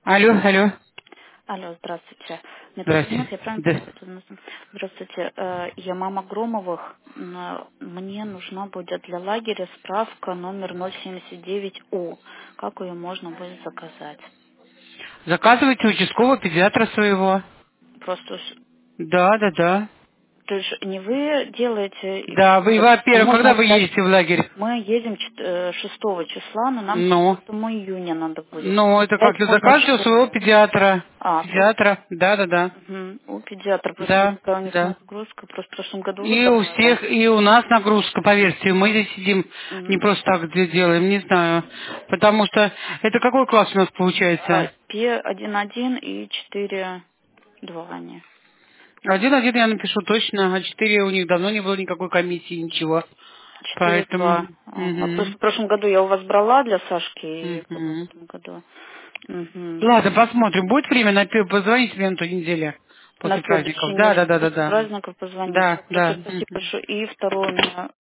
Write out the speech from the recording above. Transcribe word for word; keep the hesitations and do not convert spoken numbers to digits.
Алло, алло. Алло, здравствуйте. Мне Здрасте. позвонят, я правильно Да. понимаю? Здравствуйте, э, я мама Громовых. М, Мне нужна будет для лагеря справка номер ноль семьдесят девять У. Как ее можно будет заказать? Заказывайте участкового педиатра своего. Просто, с- Да, да, да. то есть не вы делаете, или Да, вы, что? А во-первых, можно когда вы взять, едете в лагерь? мы едем чет- э, шестого числа, но нам Ну, шестого июня надо будет. ну, это Взять как-то можно заказывайте у своего четвёртого. педиатра. А, то есть Педиатра, да, да, да. мгм, у педиатра, просто Да, такая у них да. нагрузка, просто в прошлом году вы И у забрали. всех, и у нас нагрузка, поверьте, мы здесь сидим, не Мгм. просто так где делаем, не знаю. Потому что, это какой класс у нас А, получается? П один один и четыре два они. Один-один я напишу точно, а четыре у них давно не было никакой комиссии, ничего. четыре Поэтому, два. Ага. мгм, Просто в прошлом году я у вас брала для Сашки, и как бы в мгм. этом году. Мгм. Ладно, посмотрим. Будет время, на пе- позвоните мне на той неделе, На после праздников. следующей Да, да, неделе да, да, после да. праздников позвоните. Да, Хорошо, да. спасибо Мгм. большое. И второе у меня